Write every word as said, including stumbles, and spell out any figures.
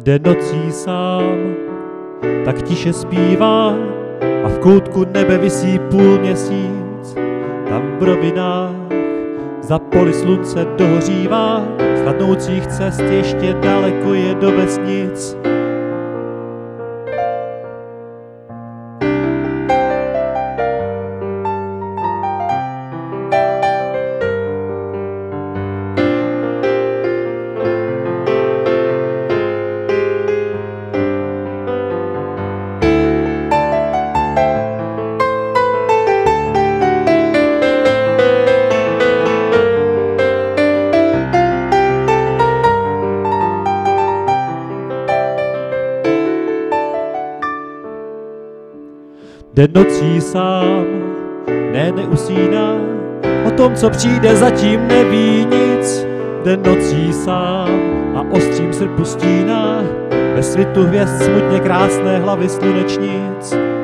jde nocí sám, tak tiše zpívá a v koutku nebe visí půl měsíc. Tam v rovinách za poli slunce dohořívá, z hladnoucích cest ještě daleko je do vesnic. Jde nocí sám, ne, neusíná, o tom, co přijde, zatím neví nic. Jde nocí sám a ostřím srpu stíná, ve svitu hvězd smutně krásné hlavy slunečnic.